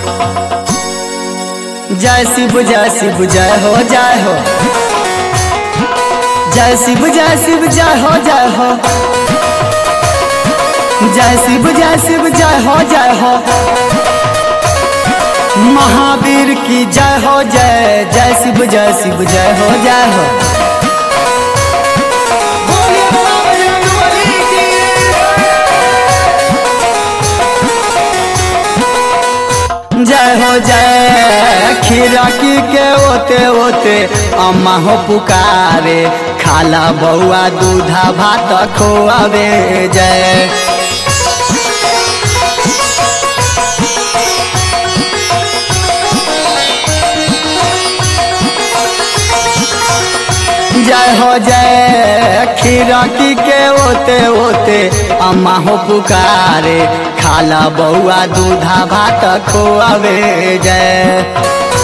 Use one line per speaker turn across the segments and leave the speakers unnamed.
जय शिव जय शिव जय हो जय हो। जय शिव जय शिव जय हो जय हो। जय शिव जय शिव जय हो जय हो। महावीर की जय हो जय। जय शिव जय हो जय हो। जय हो जय खीराकी के ओते ओते अम्मा हो पुकारे खाला बउआ दूधा भात खोआवे जय। जय हो जय खीराकी के ओते ओते अम्मा हो पुकारे खाला बउआ दूधा भात खोआवे जय।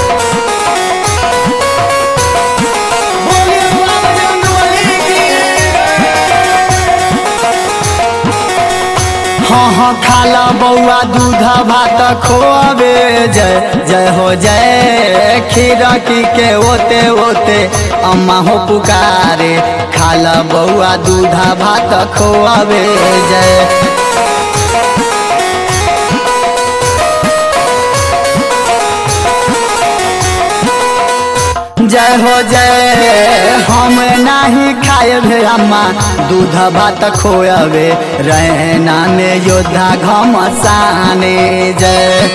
हाँ हाँ खाला बउआ दूधा भात खोआवे जय। जय हो जय खीराकी के ओते ओते अम्मा हो पुकारे खाला बउआ दूधा भात खोआवे जय। जय हो जय हम नहीं खाए भे अम्मा दूध भात खोआवे रहना में योद्धा घमसाने जय।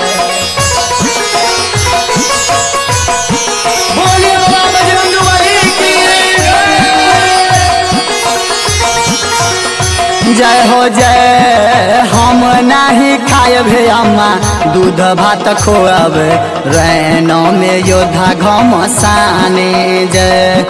जय हो जय हम नहीं खाए भे अम्मा दूध भात खोआवे रहना में योद्धा घमसाने जय।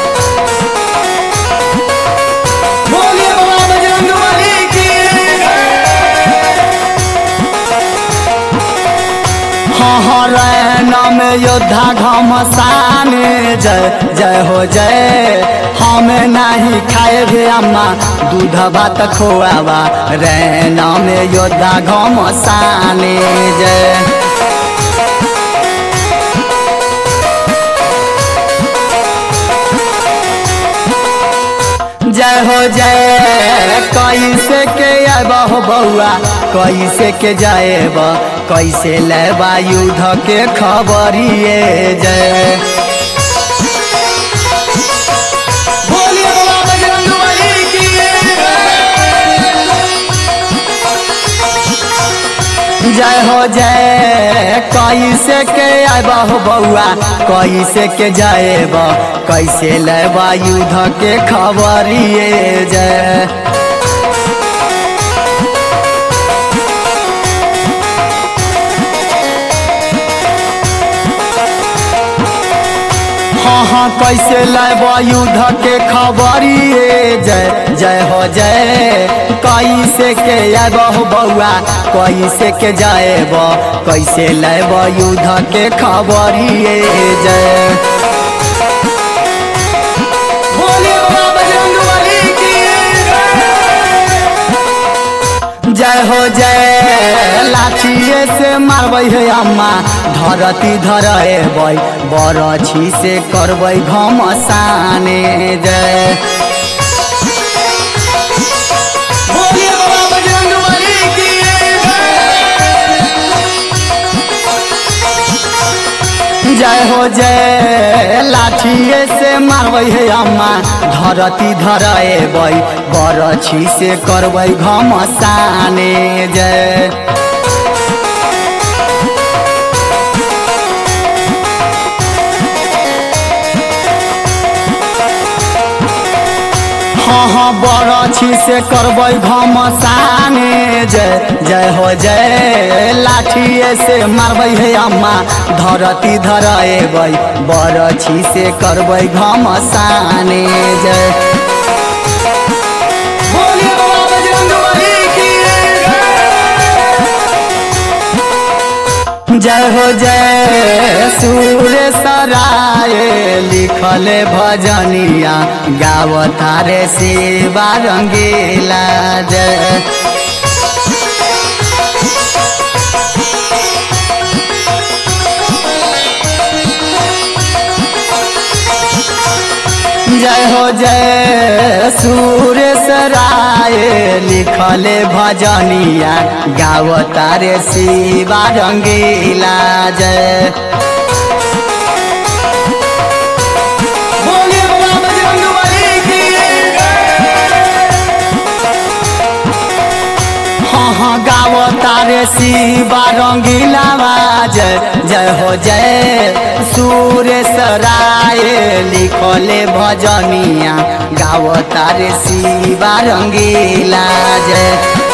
हाँ रहना में योद्धा घमसाने जय। जय हो जय हम नहीं खाए भे अम्मा दूध भात खोआवा रहना में योद्धा घमसाने जय। जय हो जय कैसे के अबह बउआ कैसे के जाएब कैसे लेबा युद्ध के खबरिए जय। जय हो जय कैसे के अबह बउआ कैसे के जाएब कैसे लेबा युद्ध के खबरिए जय। हाँ कैसे लेबा युद्ध के खबरिए जय। जय हो जय कैसे के अबह बउआ कैसे के जाएब कैसे लेबा युद्ध के खबरिए जय। जय हो जय लाठिए से मारबै है अम्मा धरती धरेबै बरछी से करबै घमसाने जय। जय हो जय लाठिए से मारबै है अम्मा धरती धरेबै बरछी से करबै घमसाने जय। हाँ बरछी से करबै घमसाने जय। जय हो जय लाठिए से मारबै है अम्मा धरती धरेबै बरछी से करबै घमसाने जय। जय हो जय सुरेश राय लिखले भजनिया गावतारे सेवा रंगीला जय। जय हो जय सुरेश राय लिखले भजनिया गावता रे शिवा रंगीला जय। गावता रे शिवा रंगीला जय जय हो जय सुरेश राय लिखले भजनिया गावता रे शिवा रंगीला जय।